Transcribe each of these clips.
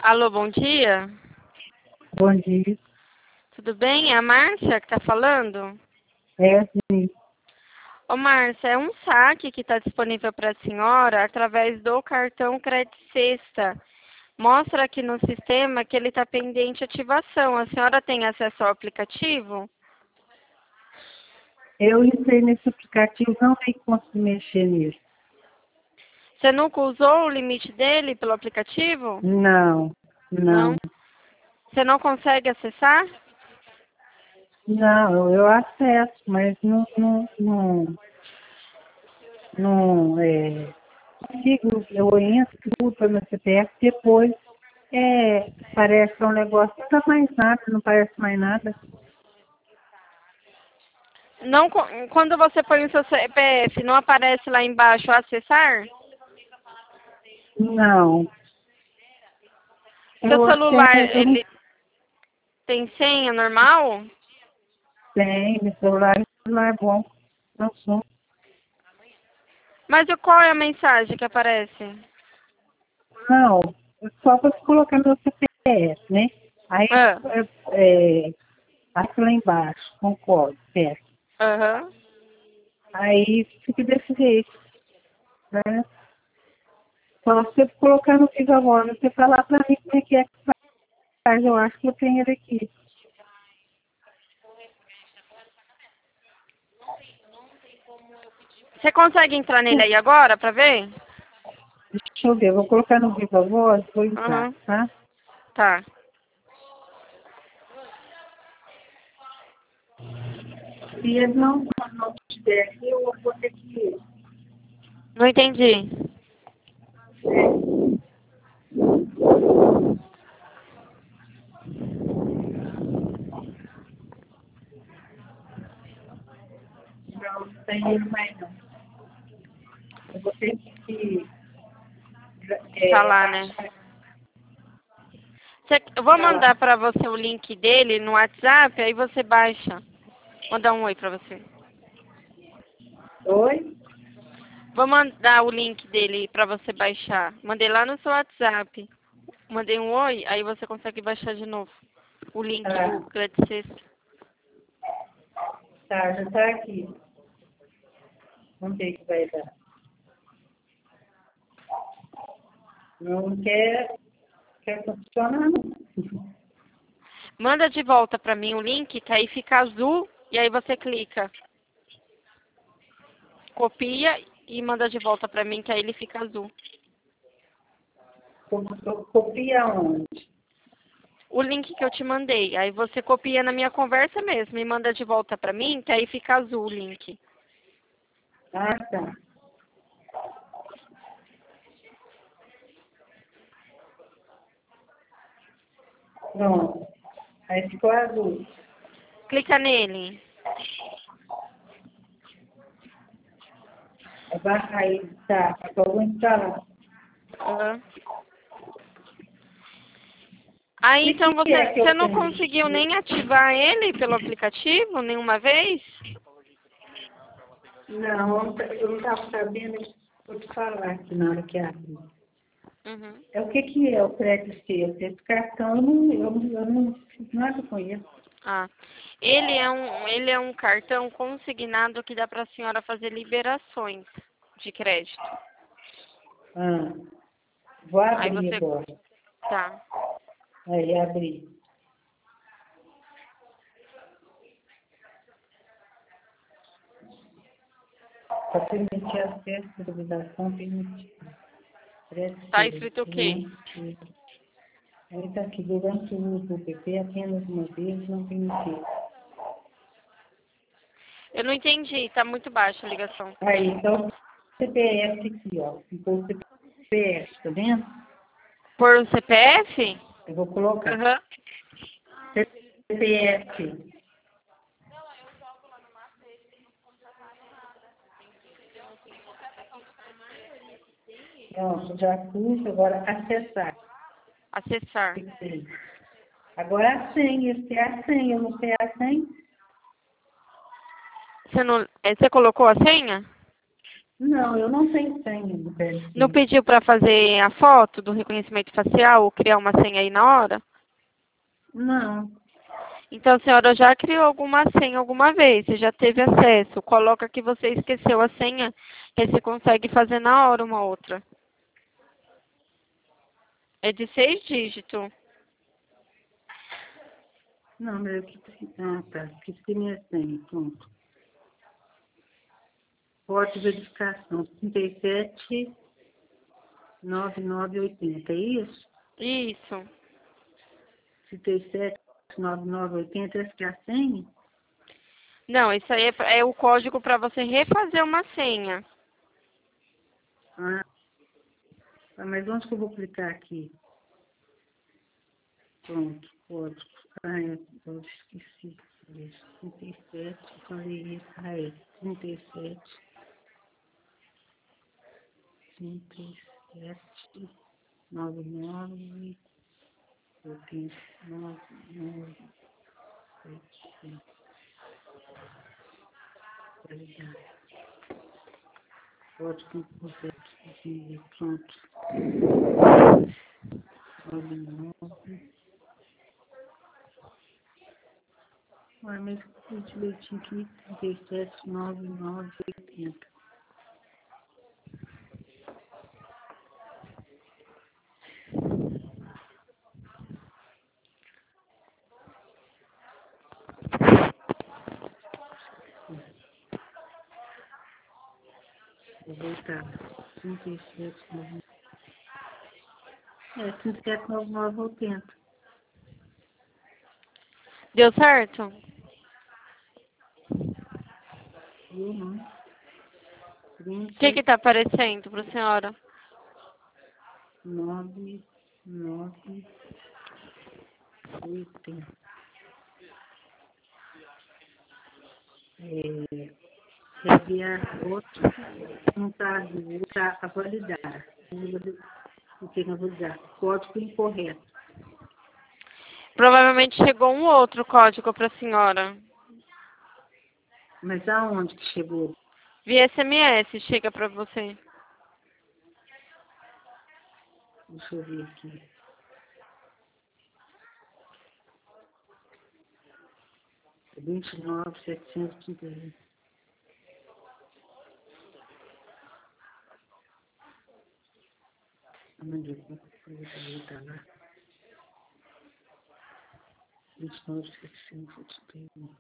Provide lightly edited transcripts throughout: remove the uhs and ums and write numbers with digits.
Alô, bom dia. Bom dia. Tudo bem? É a Márcia que está falando? É, sim. Ô, Márcia, é um saque que está disponível para a senhora através do cartão Crédito Sexta. Mostra aqui no sistema que ele está pendente de ativação. A senhora tem acesso ao aplicativo? Eu entrei nesse aplicativo, não sei como se mexer nisso. Você nunca usou o limite dele pelo aplicativo? Não, Não? não. Você não consegue acessar? Não, eu acesso, mas não consigo, eu entro para meu CPF, depois parece um negócio, não dá mais nada, não parece mais nada. Não, quando você põe o seu CPF, não aparece lá embaixo acessar? Não. Seu Eu celular, até, eu não ele tem senha normal? tenho, meu celular é bom, não sou. Mas qual é a mensagem que aparece? Não, só para colocar meu CPF, né? Aí, Ah, aqui lá embaixo, concordo, certo. aham. Aí fica desse jeito, né? Só você colocar no Viva Voz, você falar para mim como é que faz, eu acho que eu tenho ele aqui. Você consegue entrar nele aí agora pra ver? Deixa eu ver, eu vou colocar no Viva Voz, vou entrar, Aham. tá? Tá. Se ele não estiver aqui, eu vou ter que ir. Não entendi. Não tem ele mais não. Eu vou ter que Tá lá, né? baixar. Eu vou Tá lá. mandar pra você o link dele no WhatsApp, aí você baixa. Vou dar um oi pra você. Oi? Vou mandar o link dele pra você baixar. Mandei lá no seu WhatsApp. Mandei um oi, aí você consegue baixar de novo. O link do Tá, Crédito Sexta. tá, já tá aqui. Vamos ver o que vai dar. Não quer funcionar, não. Manda de volta pra mim o link, que aí fica azul, e aí você clica. Copia e manda de volta pra mim, que aí ele fica azul. Copia onde? O link que eu te mandei, aí você copia na minha conversa mesmo e manda de volta pra mim, que aí fica azul o link. Ah, tá. Pronto. Aí ficou azul. Clica nele. Aí tá, vou instalar. Uhum. Aí O então que é que você eu não tenho? conseguiu nem ativar ele pelo aplicativo nenhuma vez? Não, eu não estava sabendo, vou te falar aqui na hora que abrir. Uhum. É o que é o crédito sexto? Esse cartão eu não fiz nada com isso. Ah, ele é um cartão consignado que dá para a senhora fazer liberações de crédito. Ah, vou Aí abrir você, agora. tá. Aí, abri. Para permitir acesso à utilização permitida. Crédito Tá sexto. escrito o quê? Aí está aqui, durante o uso do PP, apenas uma vez não permitido. Eu não entendi, tá muito baixa a ligação. Aí, então, CPF aqui, ó. Ficou o CPF, tá vendo? Por um CPF? Eu vou colocar. Aham. CPF. Pronto, já pus, agora acessar. Acessar. Fixei. Agora a senha, esse é a senha, eu não sei a senha. Você colocou a senha? Não, eu não tenho senha do Não PSI. pediu para fazer a foto do reconhecimento facial ou criar uma senha aí na hora? Não. Então, a senhora já criou alguma senha alguma vez, você já teve acesso. Coloca que você esqueceu a senha, que aí você consegue fazer na hora uma outra. É de 6 dígitos. Não, mas eu que... Ah, tá. Esqueci minha senha. Pronto. Porta de verificação 379980. É isso? Isso. 379980. Essa que é a senha? Não, isso aí é o código para você refazer uma senha. Ah, tá, mas onde que eu vou clicar aqui? Pronto. Código. Ah, eu esqueci. Isso. 37. Falei isso. Ah, é. 37. 37. 99. 89. 80. Validar. Código correto. Pronto. 99. Ué, mas o direitinho aqui, 37, 99, 80. Vou voltar. 37, 99. É, 37, 99, 80. Deu certo? Viu, não? O que 30, está aparecendo para a senhora? 9, 9, 80. É, enviar outro, não está dúvida, está a validar. O que eu vou dar? Código incorreto. Provavelmente chegou um outro código para a senhora. Mas aonde que chegou? Via SMS chega para você. Deixa eu ver aqui. 29, 731. Onde eu vou botar lá? 29, 731.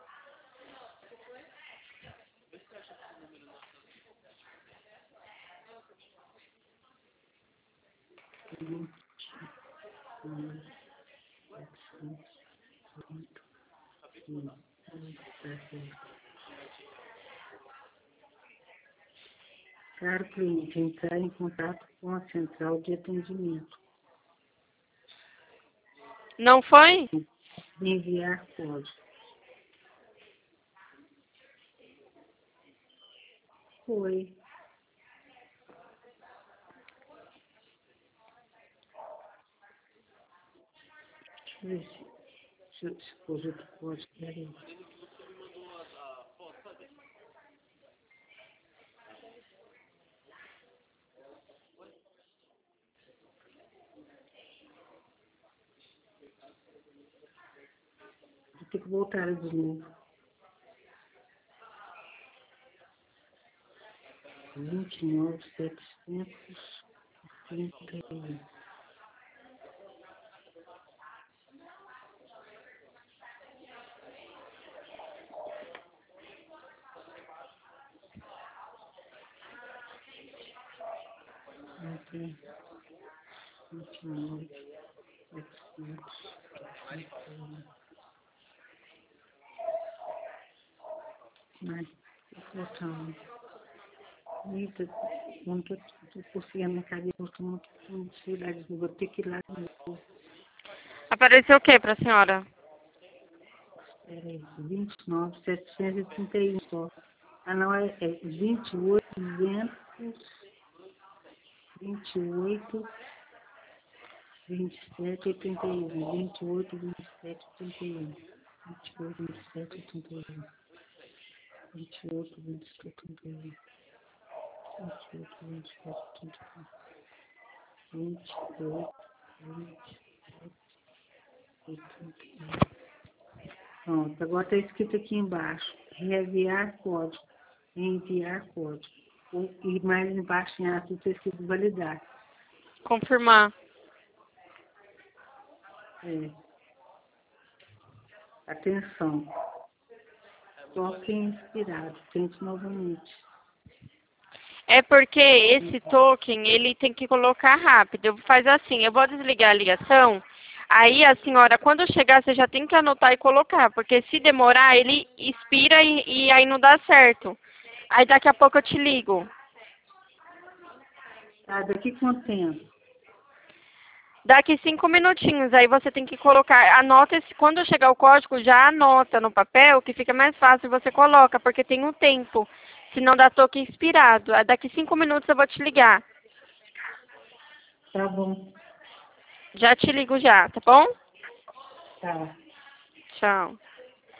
Caro cliente, entrar em contato com a central de atendimento. Não foi? Enviar código. Foi. Deixa eu ver se pôs outro código. Peraí. Vou ter que voltar de novo. 29, 731. Ok. 29, 731. Mas, faltando. Eita, eu não estou conseguindo na cabeça, eu estou muito com dificuldade. Vou ter que ir lá de novo. Apareceu o que para a senhora? Peraí, 29, 731 só. Ah, não, é 28, 200, 28, 27, 81. 28, 27, 81. 28, 27, 81. 28, 27, 81. Pronto, agora está escrito aqui embaixo, reenviar código, enviar código. E mais embaixo em ato está escrito validar. Confirmar. Atenção, toque inspirado, tente novamente. É porque esse token, ele tem que colocar rápido. Faz assim, eu vou desligar a ligação, aí a senhora, quando chegar, você já tem que anotar e colocar, porque se demorar, ele expira e aí não dá certo. Aí daqui a pouco eu te ligo. Tá, daqui quanto tempo? Daqui 5 minutinhos, aí você tem que colocar, anota esse, quando chegar o código, já anota no papel, que fica mais fácil, você coloca, porque tem um tempo, senão dá toque expirado. Aí daqui 5 minutos eu vou te ligar. Tá bom. Já te ligo já, tá bom? Tá. Tchau.